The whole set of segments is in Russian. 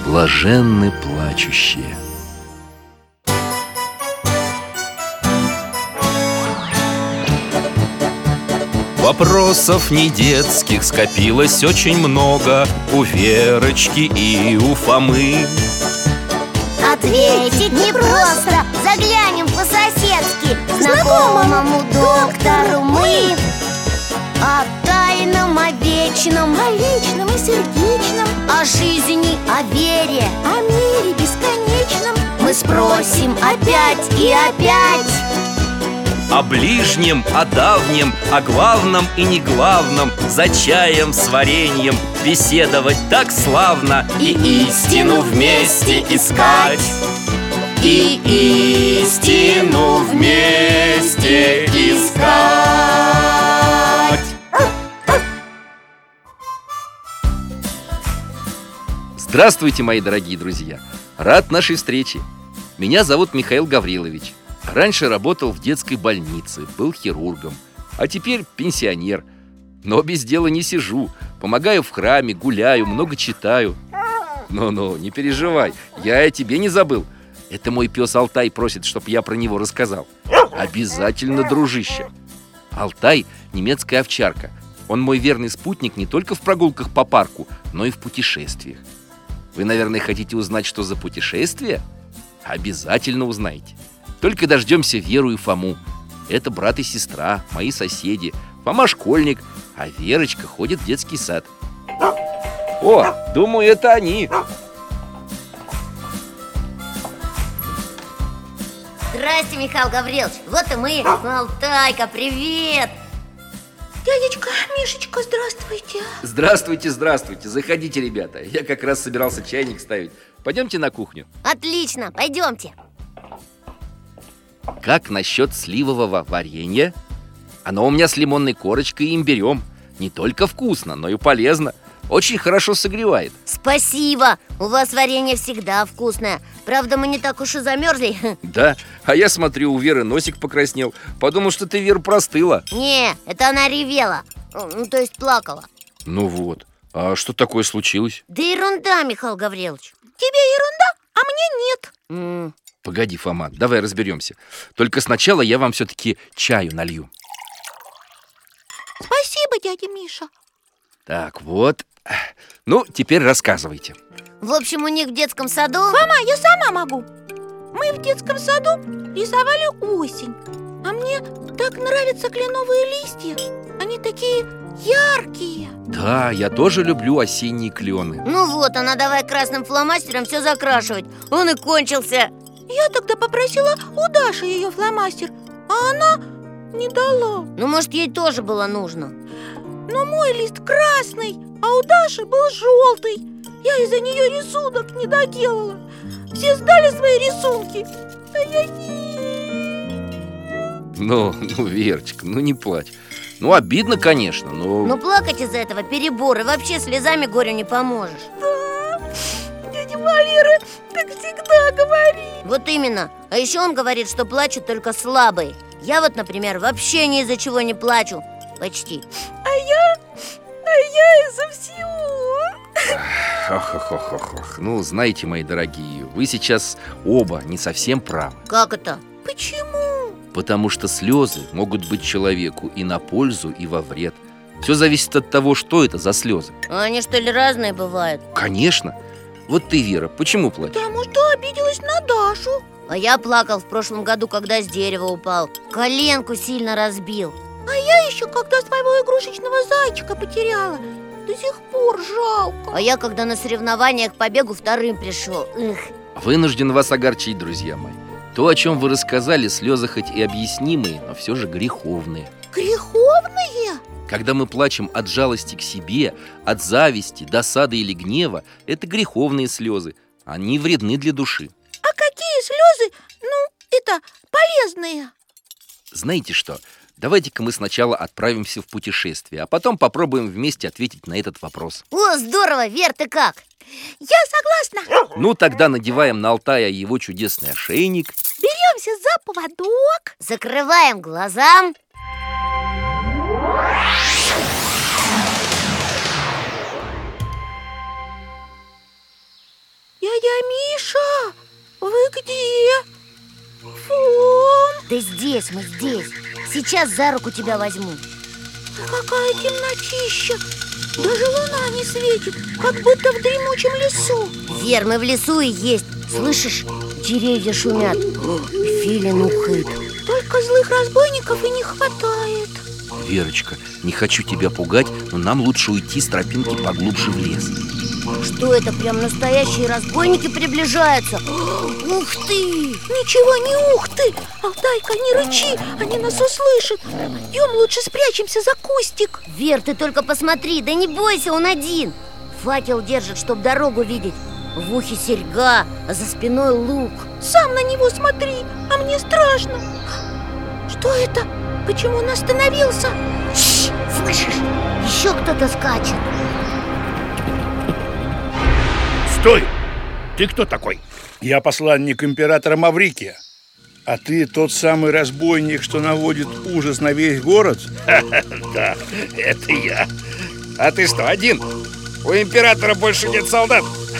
Блаженны плачущие. Вопросов не детских скопилось очень много у Верочки и у Фомы. Ответить непросто, заглянем по-соседски к знакомому доктору мы. О тайном, о вечном, о личном и сердечном, о жизни, о вере, о мире бесконечном мы спросим опять и опять. О ближнем, о давнем, о главном и неглавном, за чаем с вареньем беседовать так славно. И истину вместе искать, и истину вместе искать. Здравствуйте, мои дорогие друзья! Рад нашей встрече. Меня зовут Михаил Гаврилович. Раньше работал в детской больнице, был хирургом, а теперь пенсионер. Но без дела не сижу. Помогаю в храме, гуляю, много читаю. Ну, не переживай, я о тебе не забыл. Это мой пес Алтай просит, чтобы я про него рассказал. Обязательно, дружище. Алтай – немецкая овчарка. Он мой верный спутник не только в прогулках по парку, но и в путешествиях. Вы, наверное, хотите узнать, что за путешествие? Обязательно узнаете. Только дождемся Веру и Фому. Это брат и сестра, мои соседи. Фома школьник, а Верочка ходит в детский сад. О, думаю, это они. Здрасте, Михаил Гаврилович. Вот и мы. Алтайка, привет. Дядечка, Мишечка, здравствуйте. Здравствуйте. Заходите, ребята. Я как раз собирался чайник ставить. Пойдемте на кухню. Отлично, пойдемте. Как насчет сливового варенья? Оно у меня с лимонной корочкой и имбирем. Не только вкусно, но и полезно. Очень хорошо согревает. Спасибо, у вас варенье всегда вкусное. Правда, мы не так уж и замерзли. Да, а я смотрю, у Веры носик покраснел. Подумал, что ты, Вера, простыла. Не, это она ревела. Ну, то есть плакала. Ну вот, а что такое случилось? Да ерунда, Михаил Гаврилович. Тебе ерунда, а мне нет. Погоди, Фома, давай разберемся. Только сначала я вам все-таки чаю налью. Спасибо, дядя Миша. Так, вот. Ну, теперь рассказывайте. В общем, у них в детском саду... Фома, я сама могу. Мы в детском саду рисовали осень. А мне так нравятся кленовые листья. Они такие яркие. Да, я тоже люблю осенние клены. Ну вот, она давай красным фломастером все закрашивать. Он и кончился. Я тогда попросила у Даши ее фломастер, а она не дала. Ну, может, ей тоже было нужно. Но мой лист красный, а у Даши был желтый. Я из-за нее рисунок не доделала. Все сдали свои рисунки, а я не... Ну, Верочка, не плачь. Ну, обидно, конечно, но... Но плакать из-за этого перебор. И вообще слезами горю не поможешь. Да, дядя Валера так всегда говорит. Вот именно. А еще он говорит, что плачут только слабые. Я вот, например, вообще ни из-за чего не плачу. Почти. А я из-за всего. Ох. Ну, знаете, мои дорогие, вы сейчас оба не совсем правы. Как это? Почему? Потому что слезы могут быть человеку и на пользу, и во вред. Все зависит от того, что это за слезы. А они, что ли, разные бывают? Конечно. Вот ты, Вера, почему плачешь? Потому что обиделась на Дашу. А я плакал в прошлом году, когда с дерева упал. Коленку сильно разбил. А я еще, когда своего игрушечного зайчика потеряла. До сих пор жалко. А я, когда на соревнованиях по бегу вторым пришел. Эх. Вынужден вас огорчить, друзья мои. То, о чем вы рассказали, слезы хоть и объяснимые, но все же греховные. Греховные? Когда мы плачем от жалости к себе, от зависти, досады или гнева, это греховные слезы. Они вредны для души. А какие слезы, полезные? Знаете что? Давайте-ка мы сначала отправимся в путешествие, а потом попробуем вместе ответить на этот вопрос. О, здорово! Вер, ты как? Я согласна. Ну, тогда надеваем на Алтая его чудесный ошейник. Беремся за поводок. Закрываем глаза. Дядя Миша, вы где? Фом! Да здесь, мы здесь. Сейчас за руку тебя возьму. Какая темнотища! Даже луна не светит, как будто в дремучем лесу. Вер, мы в лесу и есть. Слышишь, деревья шумят. Филин ухает. Только злых разбойников и не хватает. Верочка, не хочу тебя пугать, но нам лучше уйти с тропинки поглубже в лес. Что это, прям настоящие разбойники приближаются? Ух ты! Ничего не ух ты! Алтайка, не рычи, они нас услышат. Идем лучше спрячемся за кустик. Вер, ты только посмотри, да не бойся, он один. Факел держит, чтоб дорогу видеть. В ухе серьга, а за спиной лук. Сам на него смотри, а мне страшно. Что это? Почему он остановился? Шш, слышишь? Еще кто-то скачет. Стой! Ты кто такой? Я посланник императора Маврикия. А ты тот самый разбойник, что наводит ужас на весь город? Да, это я. А ты что, один? У императора больше нет солдат.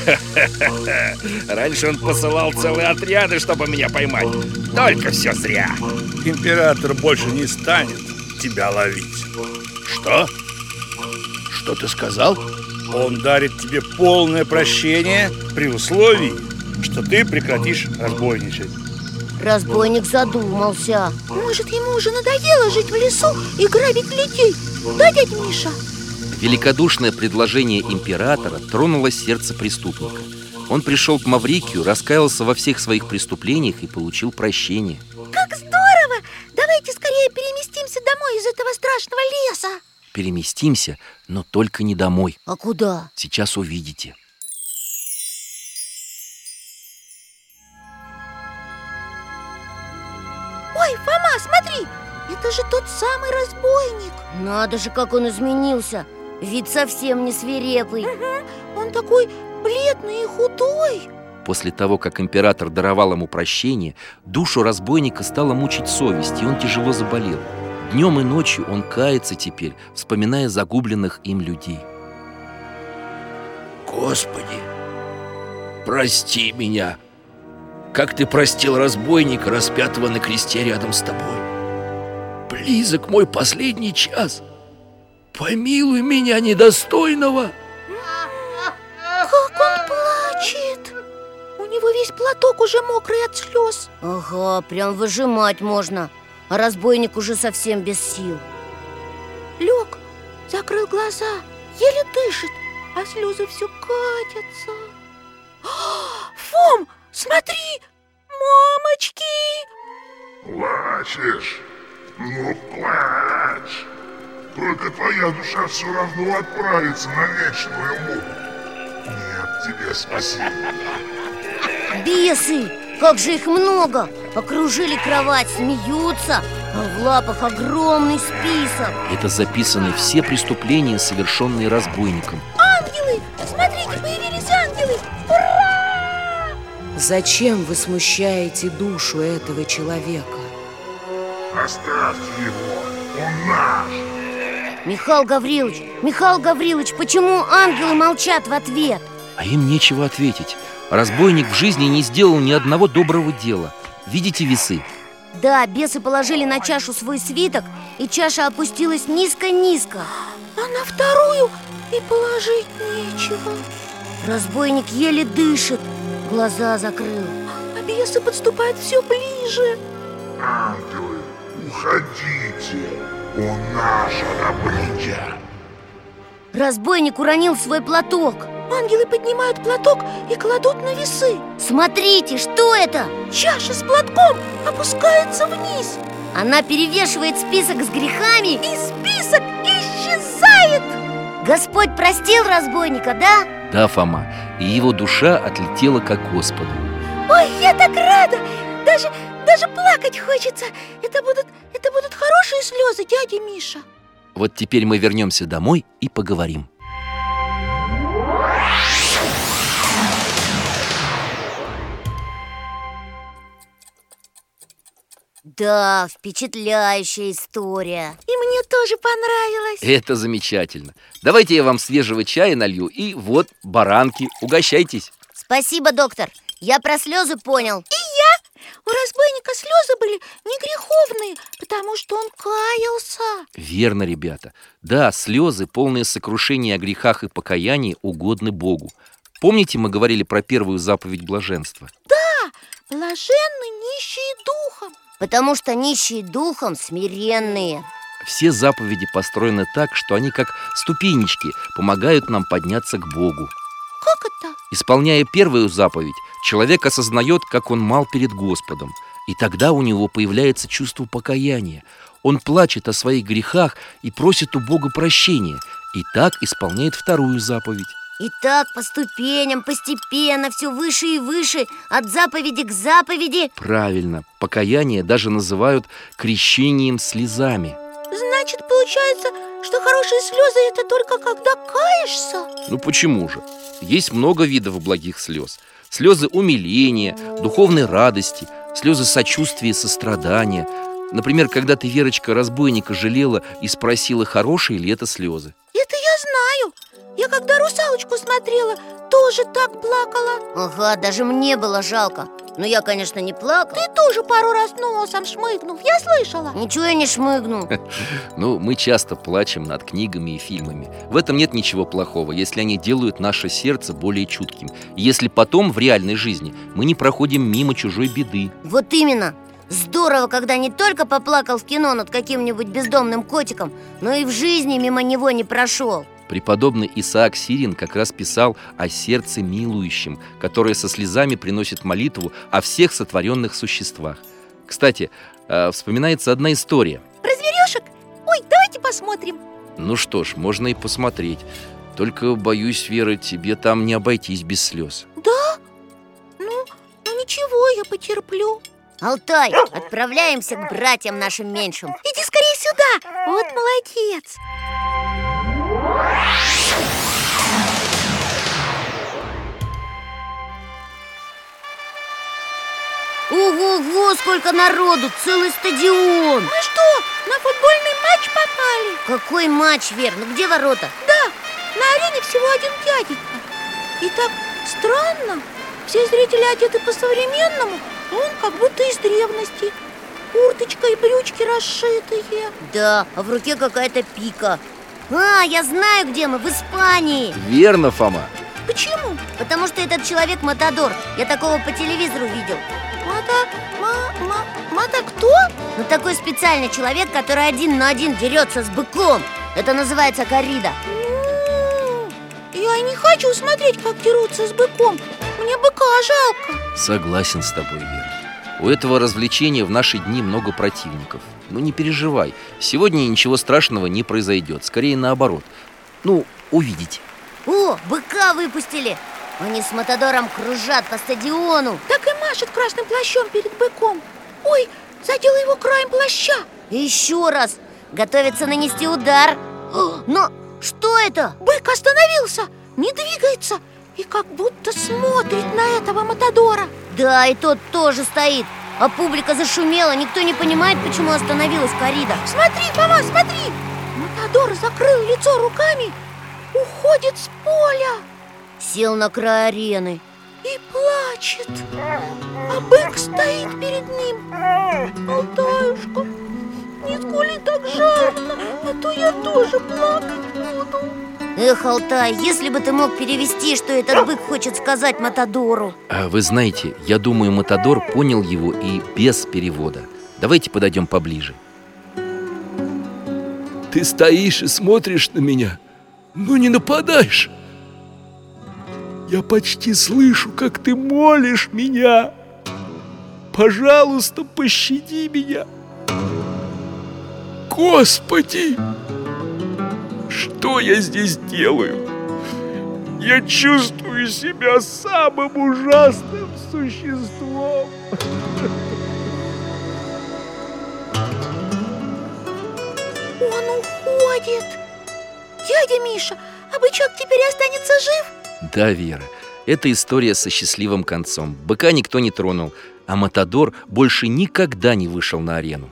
Раньше он посылал целые отряды, чтобы меня поймать. Только все зря. Император больше не станет тебя ловить. Что? Что ты сказал? Он дарит тебе полное прощение при условии, что ты прекратишь разбойничать. Разбойник задумался. Может, ему уже надоело жить в лесу и грабить людей? Да, дядя Миша? Великодушное предложение императора тронуло сердце преступника. Он пришел к Маврикию, раскаялся во всех своих преступлениях и получил прощение. Как здорово! Давайте скорее переместимся домой из этого страшного леса. Переместимся, но только не домой. А куда? Сейчас увидите. Ой, Фома, смотри! Это же тот самый разбойник. Надо же, как он изменился. Вид совсем не свирепый. Угу, он такой бледный и худой. После того, как император даровал ему прощение, душу разбойника стала мучить совесть, и он тяжело заболел. Днем и ночью он кается теперь, вспоминая загубленных им людей. Господи, прости меня, как ты простил разбойника, распятого на кресте рядом с тобой. Близок мой последний час. Помилуй меня, недостойного. Как он плачет! У него весь платок уже мокрый от слез. Ага, прям выжимать можно. А разбойник уже совсем без сил. Лег, закрыл глаза, еле дышит, а слезы все катятся. Фом, смотри! Мамочки! Плачешь? Ну, плачь! Только твоя душа все равно отправится на вечную муку. Нет тебе спасибо. Бесы! Как же их много! Окружили кровать, смеются, а в лапах огромный список. Это записаны все преступления, совершенные разбойником. Ангелы! Смотрите, появились ангелы! Ура! Зачем вы смущаете душу этого человека? Оставьте его, он наш. Михаил Гаврилович, почему ангелы молчат в ответ? А им нечего ответить. Разбойник в жизни не сделал ни одного доброго дела. Видите весы? Да, бесы положили на чашу свой свиток, и чаша опустилась низко-низко. А на вторую и положить нечего. Разбойник еле дышит, глаза закрыл. А бесы подступают все ближе. Ангелы, уходите, он наша добыча. Разбойник уронил свой платок. Ангелы поднимают платок и кладут на весы. Смотрите, что это? Чаша с платком опускается вниз. Она перевешивает список с грехами. И список исчезает. Господь простил разбойника, да? Да, Фома. И его душа отлетела к Господу. Ой, я так рада. Даже плакать хочется. Это будут хорошие слезы, дядя Миша. Вот теперь мы вернемся домой и поговорим. Да, впечатляющая история. И мне тоже понравилось. Это замечательно. Давайте я вам свежего чая налью. И вот баранки, угощайтесь. Спасибо, доктор. Я про слезы понял. У разбойника слезы были не греховные, потому что он каялся. Верно, ребята. Да, слезы, полные сокрушения о грехах и покаянии, угодны Богу. Помните, мы говорили про первую заповедь блаженства? Блаженны нищие духом. Потому что нищие духом смиренные. Все заповеди построены так, что они как ступенечки помогают нам подняться к Богу. Как это? Исполняя первую заповедь, человек осознает, как он мал перед Господом. И тогда у него появляется чувство покаяния. Он плачет о своих грехах и просит у Бога прощения. И так исполняет вторую заповедь. И так по ступеням, постепенно, все выше и выше, от заповеди к заповеди. Правильно, покаяние даже называют крещением слезами. Значит, получается, что хорошие слезы — это только когда каешься? Ну почему же? Есть много видов благих слез. Слезы умиления, духовной радости, слезы сочувствия и сострадания. Например, когда ты, Верочка, разбойника жалела и спросила, хорошие ли это слезы. Это я знаю. Я когда «Русалочку» смотрела, тоже так плакала. Ага, даже мне было жалко. Но я, конечно, не плакал. Ты тоже пару раз носом шмыгнул, я слышала. Ничего я не шмыгнул. Ну, мы часто плачем над книгами и фильмами. В этом нет ничего плохого, если они делают наше сердце более чутким. И если потом в реальной жизни мы не проходим мимо чужой беды. Вот именно. Здорово, когда не только поплакал в кино над каким-нибудь бездомным котиком, но и в жизни мимо него не прошел. Преподобный Исаак Сирин как раз писал о сердце милующем, которое со слезами приносит молитву о всех сотворенных существах. Кстати, вспоминается одна история. Про зверюшек? Ой, давайте посмотрим. Ну что ж, можно и посмотреть. Только, боюсь, Вера, тебе там не обойтись без слез. Да? Ну ничего, я потерплю. Алтай, отправляемся к братьям нашим меньшим. Иди скорее сюда, вот молодец. Ого-го, сколько народу, целый стадион. Мы что, на футбольный матч попали? Какой матч, Вер? Ну где ворота? Да, на арене всего один дяденька. И так странно. Все зрители одеты по-современному, а он как будто из древности. Курточка и брючки расшитые. Да, а в руке какая-то пика. А, я знаю, где мы, в Испании. Верно, Фома. Почему? Потому что этот человек Матадор. Я такого по телевизору видел. Мата кто? Ну такой специальный человек, который один на один дерется с быком. Это называется коррида. Я не хочу смотреть, как дерутся с быком. Мне быка жалко. Согласен с тобой, Вера. У этого развлечения в наши дни много противников. Ну не переживай, сегодня ничего страшного не произойдет. Скорее наоборот. Ну, увидите. О, быка выпустили. Они с Матадором кружат по стадиону. Так и машет красным плащом перед быком. Ой, задел его краем плаща. И еще раз. Готовится нанести удар. Но что это? Бык остановился, не двигается и как будто смотрит на этого Матадора. Да, и тот тоже стоит. А публика зашумела, никто не понимает, почему остановилась коррида. Смотри, Фома, смотри. Матадор закрыл лицо руками, уходит с поля. Сел на край арены и плачет. А бык стоит перед ним. Алтаюшка, не скули так жалко, а то я тоже плакать буду. Эх, Алтай, если бы ты мог перевести, что этот бык хочет сказать Матадору. Вы знаете, я думаю, Матадор понял его и без перевода. Давайте подойдем поближе. Ты стоишь и смотришь на меня, но не нападаешь. Я почти слышу, как ты молишь меня. Пожалуйста, пощади меня. Господи, что я здесь делаю? Я чувствую себя самым ужасным существом. Он уходит. Дядя Миша, а бычок теперь останется жив? Да, Вера, это история со счастливым концом. Быка никто не тронул, а Матадор больше никогда не вышел на арену.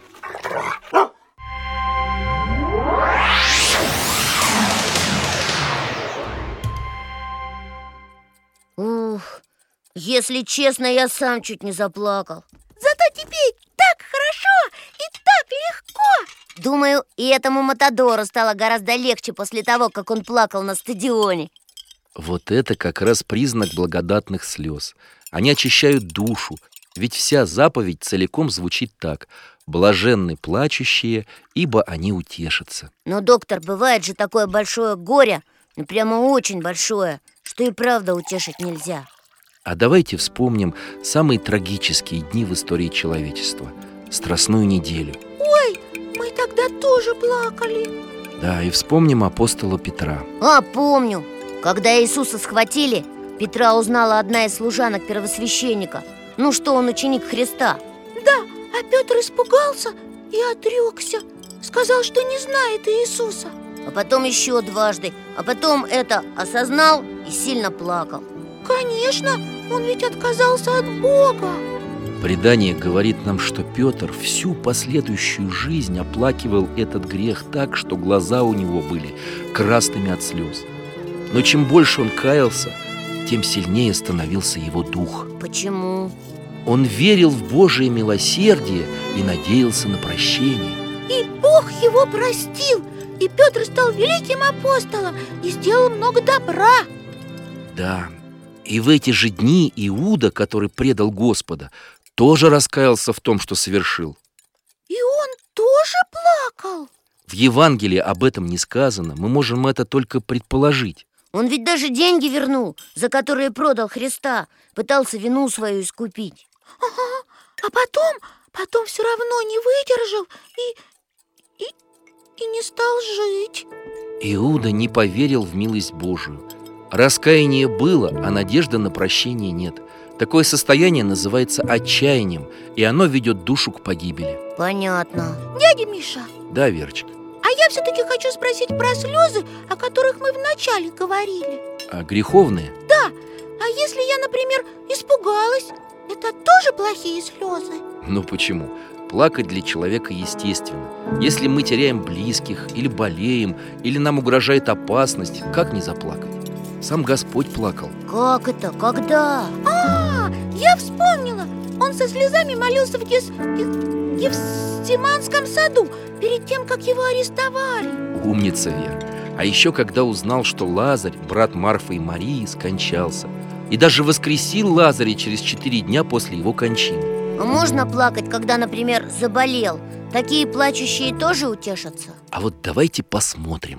Ух, Если честно, я сам чуть не заплакал. Зато теперь так хорошо и так легко. Думаю, и этому Матадору стало гораздо легче после того, как он плакал на стадионе. Вот это как раз признак благодатных слез. Они очищают душу, ведь вся заповедь целиком звучит так: блаженны плачущие, ибо они утешатся. Но, доктор, бывает же такое большое горе, ну прямо очень большое, что и правда утешить нельзя. А давайте вспомним самые трагические дни в истории человечества – Страстную неделю. Ой, мы тогда тоже плакали. Да, и вспомним апостола Петра. Помню. Когда Иисуса схватили, Петра узнала одна из служанок первосвященника. Ну что он ученик Христа. Да, а Петр испугался и отрекся. Сказал, что не знает Иисуса. А потом еще дважды. А потом это осознал и сильно плакал. Конечно, он ведь отказался от Бога. Предание говорит нам, что Петр всю последующую жизнь оплакивал этот грех так, что глаза у него были красными от слез. Но чем больше он каялся, тем сильнее становился его дух. Почему? Он верил в Божие милосердие и надеялся на прощение. И Бог его простил. И Петр стал великим апостолом и сделал много добра. Да, и в эти же дни Иуда, который предал Господа, тоже раскаялся в том, что совершил. И он тоже плакал? В Евангелии об этом не сказано, мы можем это только предположить. Он ведь даже деньги вернул, за которые продал Христа. Пытался вину свою искупить. Ага, а потом все равно не выдержал и не стал жить. Иуда не поверил в милость Божию. Раскаяние было, а надежды на прощение нет. Такое состояние называется отчаянием, и оно ведет душу к погибели. Понятно. Дядя Миша, Да, Верочка. а я все-таки хочу спросить про слезы, о которых мы вначале говорили. А греховные? Да, а если я, например, испугалась, это тоже плохие слезы? Ну почему? Плакать для человека естественно. Если мы теряем близких, или болеем, или нам угрожает опасность, как не заплакать? Сам Господь плакал. Как это? Когда? Я вспомнила. Он со слезами молился в Гефсиманском саду перед тем, как его арестовали. Умница, Вера. А еще когда узнал, что Лазарь, брат Марфы и Марии, скончался. И даже воскресил Лазаря через 4 дня после его кончины. А можно плакать, когда, например, заболел? Такие плачущие тоже утешатся? А вот давайте посмотрим.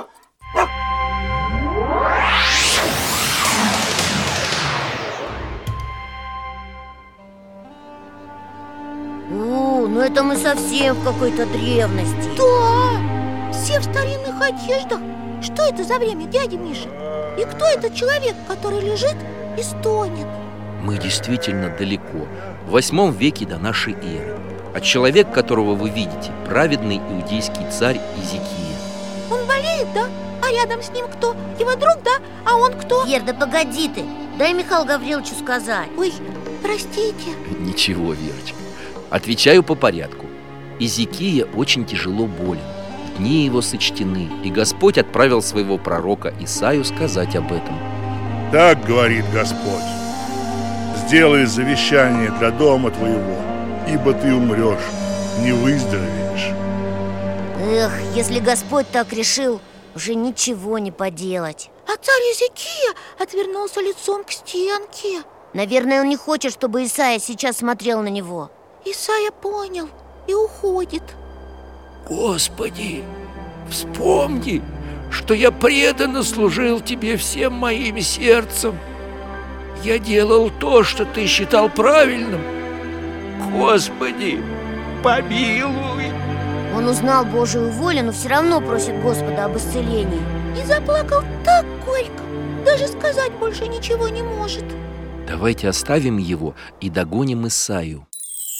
Ну это мы совсем в какой-то древности. Да, все в старинных одеждах. Что это за время, дядя Миша? И кто этот человек, который лежит и стонет? Мы действительно далеко, в 8 веке до нашей эры. А человек, которого вы видите, праведный иудейский царь Изикия. Он болеет, да? А рядом с ним кто? Его друг, да? А он кто? Вер, да погоди ты, дай Михаилу Гавриловичу сказать. Ой, простите. Ничего, Верочка. Отвечаю по порядку. Изикия очень тяжело болен. Дни его сочтены, и Господь отправил своего пророка Исаию сказать об этом. Так говорит Господь: сделай завещание для дома твоего, ибо ты умрешь, не выздоровеешь. Эх, если Господь так решил, уже ничего не поделать. А царь Изикия отвернулся лицом к стенке. Наверное, он не хочет, чтобы Исаия сейчас смотрел на него. Исаия понял и уходит. Господи, вспомни, что я преданно служил Тебе всем моим сердцем. Я делал то, что Ты считал правильным. Господи, помилуй. Он узнал Божию волю, но все равно просит Господа об исцелении. И заплакал так горько, даже сказать больше ничего не может. Давайте оставим его и догоним Исаию.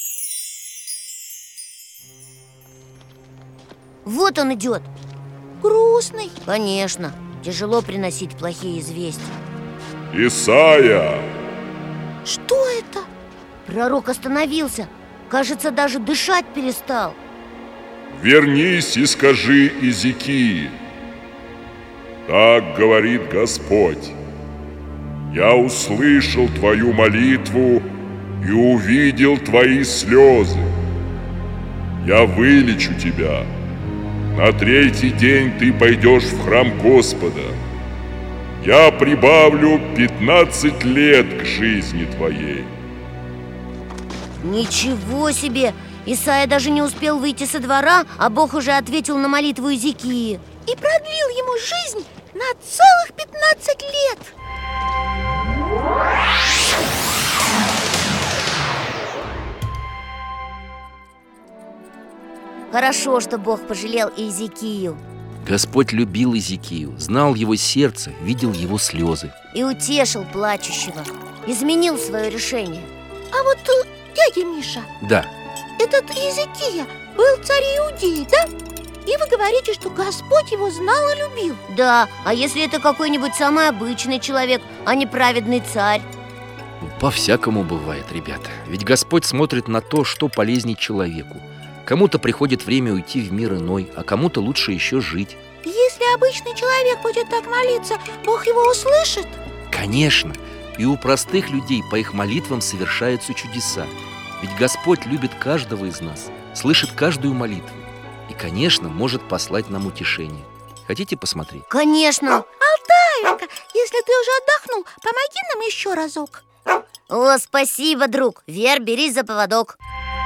Вот он идет. Грустный. Конечно, тяжело приносить плохие известия. Исайя! Что это? Пророк остановился. Кажется, даже дышать перестал. Вернись и скажи Изикии: так говорит Господь: Я услышал твою молитву и увидел твои слезы. Я вылечу тебя. На 3-й день ты пойдешь в храм Господа. Я прибавлю 15 лет к жизни твоей. Ничего себе! Исайя даже не успел выйти со двора, а Бог уже ответил на молитву Иезекии. И продлил ему жизнь на целых 15 лет. Хорошо, что Бог пожалел Иезекию Господь любил Иезекию, знал его сердце, видел его слезы. и утешил плачущего. Изменил свое решение. А вот дядя Миша, Да, этот Иезекия был царь Иудеи, да? И вы говорите, что Господь его знал и любил. Да, а если это какой-нибудь самый обычный человек, а не праведный царь? по-всякому бывает, ребята. Ведь Господь смотрит на то, что полезней человеку. Кому-то приходит время уйти в мир иной, а кому-то лучше еще жить. Если обычный человек будет так молиться, Бог его услышит? Конечно, и у простых людей по их молитвам совершаются чудеса. Ведь Господь любит каждого из нас, слышит каждую молитву. И, конечно, может послать нам утешение. Хотите посмотреть? Конечно. Алтаенька, если ты уже отдохнул, помоги нам еще разок. О, спасибо, друг. Вер, берись за поводок.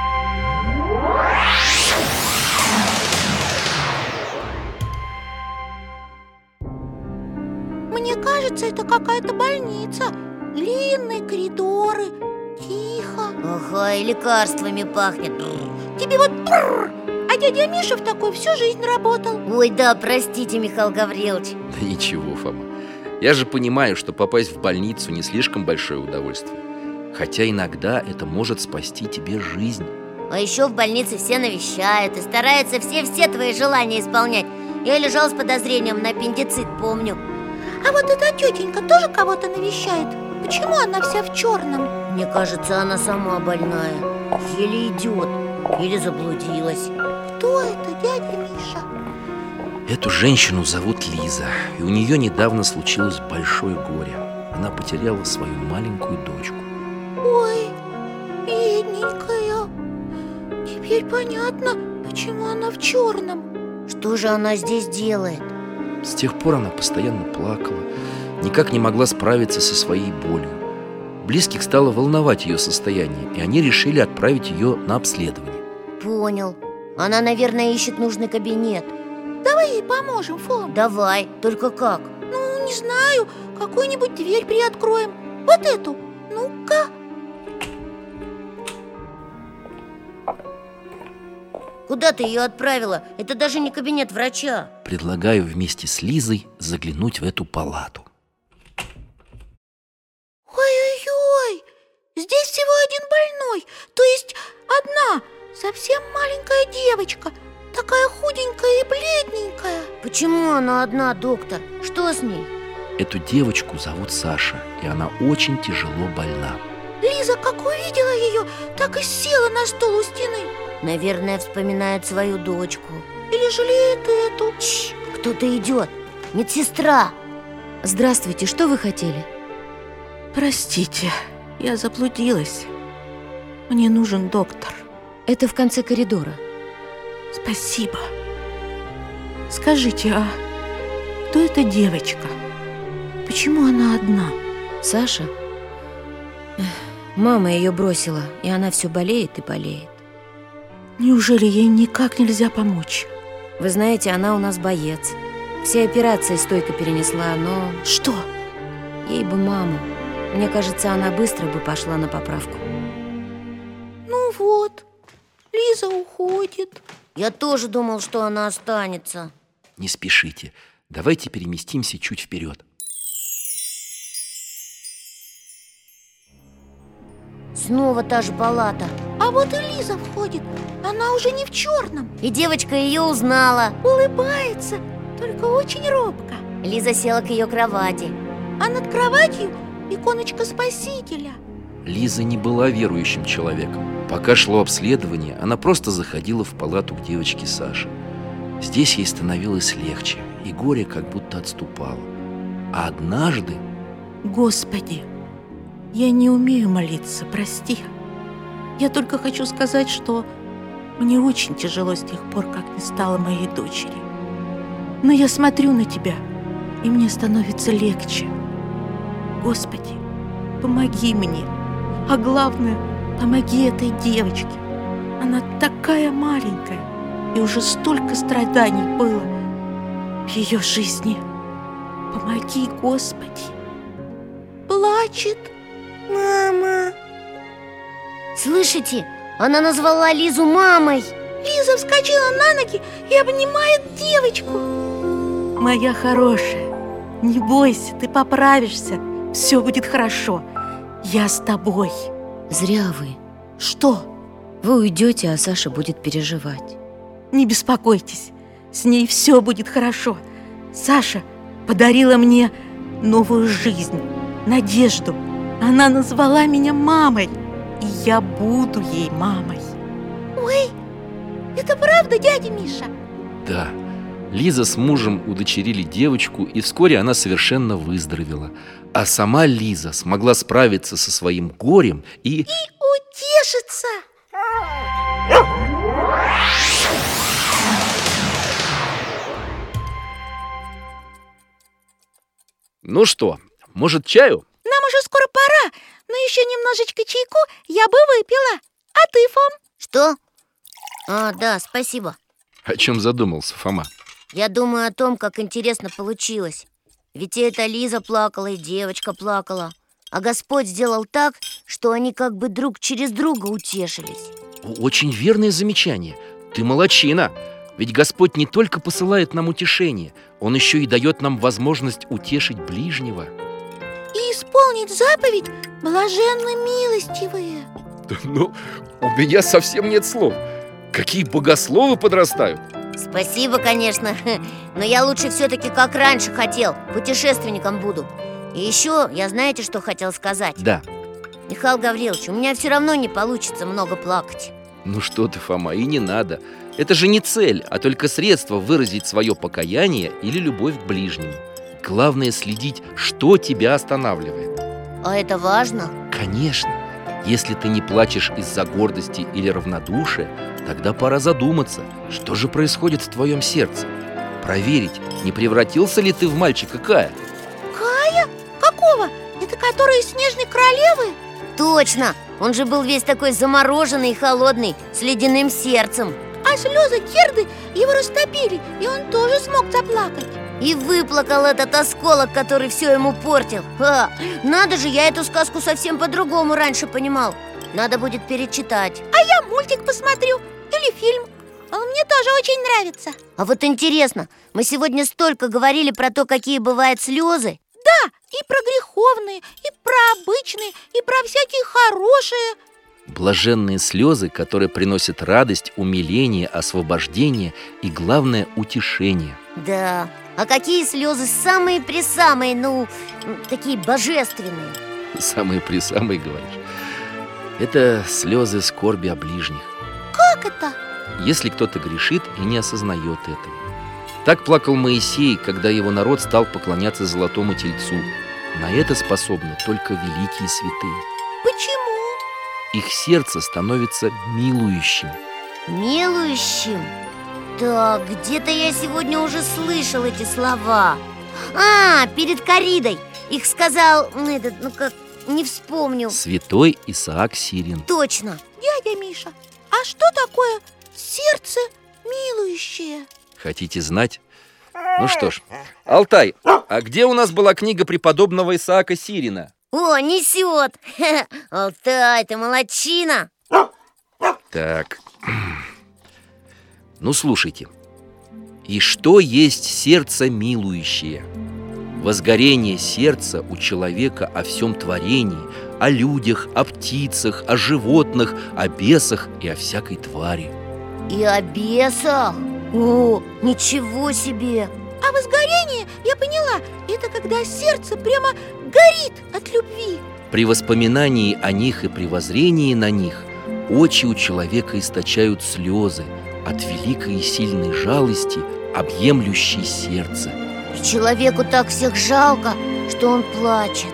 Мне кажется, это какая-то больница. Длинные коридоры, тихо. Ага, и лекарствами пахнет. Тебе вот бррр. А дядя Миша в такой всю жизнь работал. Ой, да, простите, Михаил Гаврилович. Да ничего, Фома. Я же понимаю, что попасть в больницу не слишком большое удовольствие. Хотя иногда это может спасти тебе жизнь. А еще в больнице все навещают и стараются все твои желания исполнять. Я лежал с подозрением на аппендицит, помню. А вот эта тетенька тоже кого-то навещает? Почему она вся в черном? Мне кажется, она сама больная. Еле идет. Или заблудилась. Кто это, дядя Миша? Эту женщину зовут Лиза, и у нее недавно случилось большое горе. Она потеряла свою маленькую дочку. Ой, бедненькая. Теперь понятно, почему она в черном. Что же она здесь делает? С тех пор она постоянно плакала, никак не могла справиться со своей болью. Близких стало волновать ее состояние, и они решили отправить ее на обследование. Понял. Она, наверное, ищет нужный кабинет. Давай ей поможем, Фом. Давай, только как? Ну, не знаю, какую-нибудь дверь приоткроем. Вот эту. Ну-ка. Куда ты ее отправила? Это даже не кабинет врача. Предлагаю вместе с Лизой заглянуть в эту палату. Ой-ой-ой, здесь всего один больной. То есть одна совсем маленькая девочка. Такая худенькая и бледненькая. Почему она одна, доктор? Что с ней? Эту девочку зовут Саша, и она очень тяжело больна. Лиза, как увидела ее, так и села на стул у стены. Наверное, вспоминает свою дочку. Или жалеет эту. Чш, кто-то идет. Медсестра. Здравствуйте, что вы хотели? Простите, я заблудилась. Мне нужен доктор. Это в конце коридора. Спасибо. Скажите, а кто эта девочка? Почему она одна? Саша? Мама ее бросила, и она все болеет и болеет. Неужели ей никак нельзя помочь? Вы знаете, она у нас боец. Все операции стойко перенесла, но... Что? Ей бы маму. Мне кажется, она быстро бы пошла на поправку. Ну вот, Лиза уходит. Я тоже думал, что она останется. Не спешите, давайте переместимся чуть вперед. Снова та же палата. А вот и Лиза входит. Она уже не в черном. И девочка ее узнала. Улыбается, только очень робко. Лиза села к ее кровати. А над кроватью иконочка Спасителя. Лиза не была верующим человеком. Пока шло обследование, она просто заходила в палату к девочке Саше. Здесь ей становилось легче, и горе как будто отступало. А однажды Господи, я не умею молиться, прости. Я только хочу сказать, что мне очень тяжело с тех пор, как не стало моей дочери. Но я смотрю на тебя, и мне становится легче. Господи, помоги мне. А главное, помоги этой девочке. Она такая маленькая, и уже столько страданий было в ее жизни. Помоги, Господи. Плачет. Мама. Слышите? Она назвала Лизу мамой. Лиза вскочила на ноги и обнимает девочку. Моя хорошая, не бойся, ты поправишься. Все будет хорошо. Я с тобой. Зря вы. Что? Вы уйдете, а Саша будет переживать. Не беспокойтесь, с ней все будет хорошо. Саша подарила мне новую жизнь, надежду. Она назвала меня мамой, и я буду ей мамой. Ой, это правда, дядя Миша? Да, Лиза с мужем удочерили девочку, и вскоре она совершенно выздоровела. А сама Лиза смогла справиться со своим горем и утешиться. Ну что, может, чаю? Нам уже скоро пора, но еще немножечко чайку я бы выпила. А ты, Фом? Что? Да, спасибо. О чем задумался Фома? Я думаю о том, как интересно получилось. Ведь и эта Лиза плакала, и девочка плакала. А Господь сделал так, что они как бы друг через друга утешились. Очень верное замечание. Ты молодчина. Ведь Господь не только посылает нам утешение, Он еще и дает нам возможность утешить ближнего. И исполнить заповедь блаженно милостивые. Ну, у меня совсем нет слов. Какие богословы подрастают. Спасибо, конечно. Но я лучше все-таки как раньше хотел. Путешественником буду. И еще я знаете, что хотел сказать? Да. Михаил Гаврилович, у меня все равно не получится много плакать. Ну что ты, Фома, и не надо. Это же не цель, а только средство выразить свое покаяние или любовь к ближнему. Главное следить, что тебя останавливает. А это важно? Конечно. Если ты не плачешь из-за гордости или равнодушия, тогда пора задуматься, что же происходит в твоем сердце. Проверить, не превратился ли ты в мальчика Кая. Кая? Какого? Это который из Снежной Королевы? Точно! Он же был весь такой замороженный и холодный, с ледяным сердцем. А слезы Герды его растопили, и он тоже смог заплакать. И выплакал этот осколок, который все ему портил. Надо же, я эту сказку совсем по-другому раньше понимал. Надо будет перечитать. А я мультик посмотрю или фильм. Он мне тоже очень нравится. А вот интересно, мы сегодня столько говорили про то, какие бывают слезы. Да, и про греховные, и про обычные, и про всякие хорошие. Блаженные слезы, которые приносят радость, умиление, освобождение и, главное, утешение. Да, а какие слезы самые-пресамые, такие божественные? Самые-пресамые, говоришь? Это слезы скорби о ближних. Как это? Если кто-то грешит и не осознает этого. Так плакал Моисей, когда его народ стал поклоняться золотому тельцу. На это способны только великие святые. Почему? Их сердце становится милующим. Милующим? Так, где-то я сегодня уже слышал эти слова. Перед коридой. Их сказал, не вспомню. Святой Исаак Сирин. Точно. Дядя Миша, а что такое сердце милующее? Хотите знать? Ну что ж, Алтай, а где у нас была книга преподобного Исаака Сирина? О, несет! Алтай, ты молодчина! Так, ну слушайте. И что есть сердце милующее? Возгорение сердца у человека о всем творении, о людях, о птицах, о животных, о бесах и о всякой твари. И о бесах? О, ничего себе! А возгорение, я поняла, это когда сердце прямо горит от любви. При воспоминании о них и при воззрении на них очи у человека источают слезы от великой и сильной жалости, объемлющей сердце. И человеку так всех жалко, что он плачет.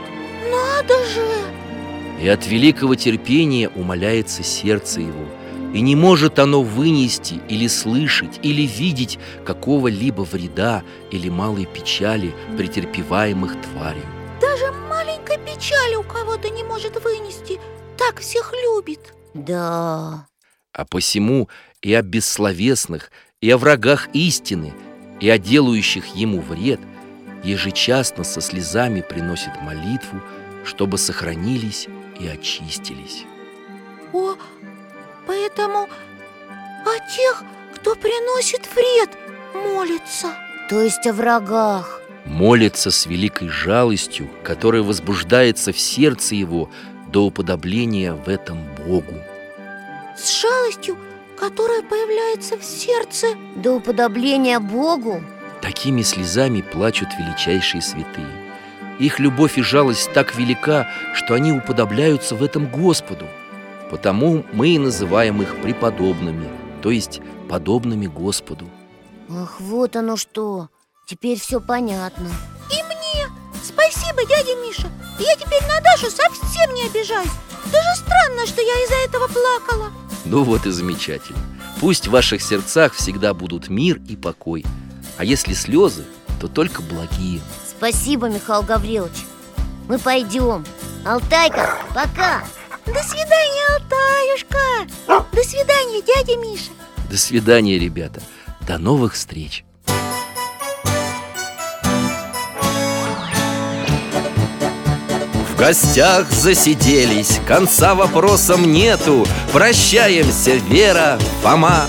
Надо же! И от великого терпения умаляется сердце его, и не может оно вынести или слышать, или видеть какого-либо вреда или малой печали, претерпеваемых тварью. Даже маленькой печали у кого-то не может вынести. Так всех любит. Да. А посему и о бессловесных, и о врагах истины, и о делающих ему вред ежечасно со слезами приносит молитву, чтобы сохранились и очистились. О, поэтому о тех, кто приносит вред, молится. То есть о врагах. Молится с великой жалостью, которая возбуждается в сердце его до уподобления в этом Богу. С жалостью, которая появляется в сердце. До уподобления Богу. Такими слезами плачут величайшие святые. Их любовь и жалость так велика, что они уподобляются в этом Господу. Потому мы и называем их преподобными, то есть подобными Господу. Ах, вот оно что. Теперь все понятно. И мне. Спасибо, дядя Миша. Я теперь на Дашу совсем не обижаюсь. Даже странно, что я из-за этого плакала. Ну вот и замечательно. Пусть в ваших сердцах всегда будут мир и покой. А если слезы, то только благие. Спасибо, Михаил Гаврилович. Мы пойдем. Алтайка, пока. До свидания, Алтаюшка. До свидания, дядя Миша. До свидания, ребята. До новых встреч. В гостях засиделись, конца вопросам нету. Прощаемся, Вера, Фома.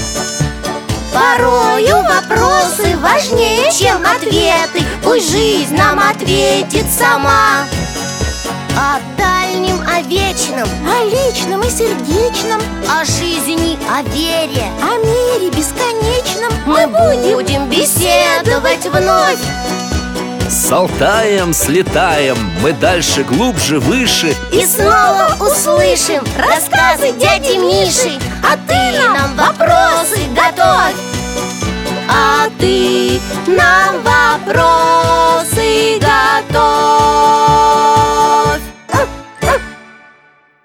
Порою вопросы важнее, чем ответы. Пусть жизнь нам ответит сама. О дальнем, о вечном, О личном и сердечном, о жизни, о вере о мире бесконечном мы будем беседовать вновь. С Алтаем слетаем, мы дальше, глубже, выше. И снова услышим рассказы дяди Миши. А ты нам вопросы готовь. А ты нам вопросы готовь.